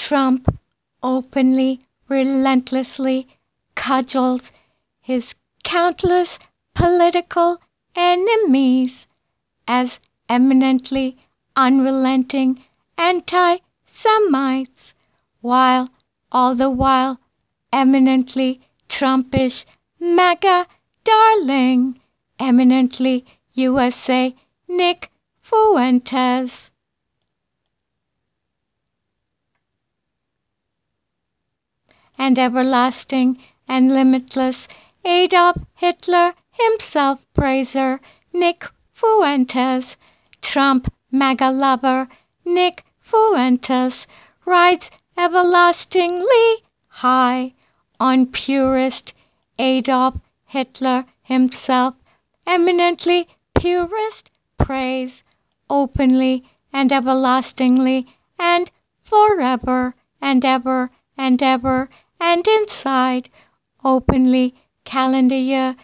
Trump openly, relentlessly cudgels his countless political enemies as eminently unrelenting anti-Semites, while all the while eminently Trumpish MAGA darling, eminently USA Nick Fuentes. And everlasting and limitless Adolf Hitler himself praiser Nick Fuentes, Trump MAGA lover Nick Fuentes, rides everlastingly high on purest Adolf Hitler himself, eminently purest praise, openly and everlastingly and forever and ever and ever and inside, openly calendar year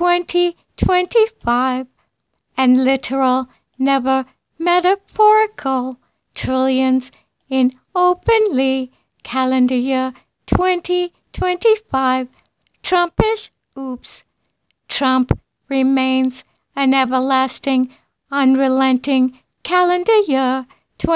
2025, and literal, never metaphorical, trillions in openly calendar year 2025, Trumpish oops. Trump remains an everlasting, unrelenting calendar year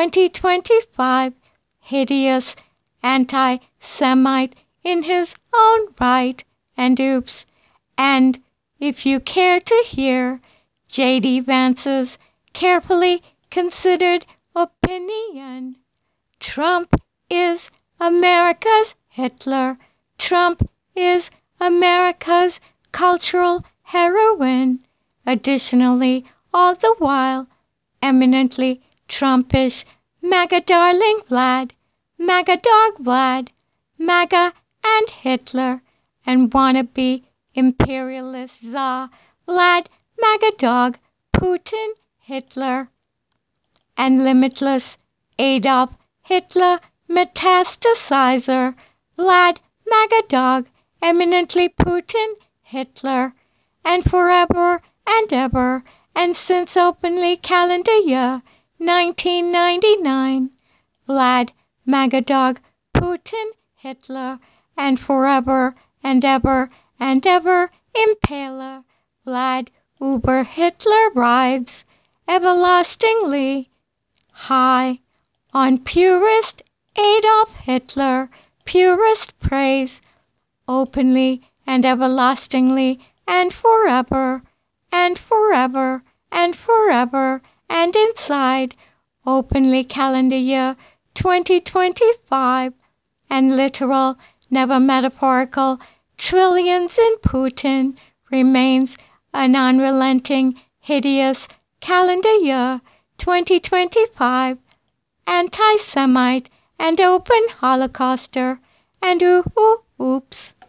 2025, hideous anti-Semite in his own right, and oops. And if you care to hear J.D. Vance's carefully considered opinion, Trump is America's Hitler. Trump is America's cultural heroine. Additionally, all the while, eminently Trumpish MAGA darling Vlad, MAGA dog Vlad, MAGA and Hitler, and wannabe imperialist Tsar Vlad MAGA dog Putin Hitler, and limitless Adolf Hitler metastasizer Vlad MAGA dog eminently Putin Hitler, and forever and ever and since openly calendar year 1999, Vlad MAGA dog Putin Hitler, and forever and ever impaler Vlad Uber Hitler rides everlastingly high on purest Adolf Hitler, purest praise, openly and everlastingly and forever and forever and forever and inside, openly calendar year 2025, and literal, never metaphorical, trillions in Putin remains an unrelenting, hideous calendar year 2025, anti-Semite and open Holocauster, and oops.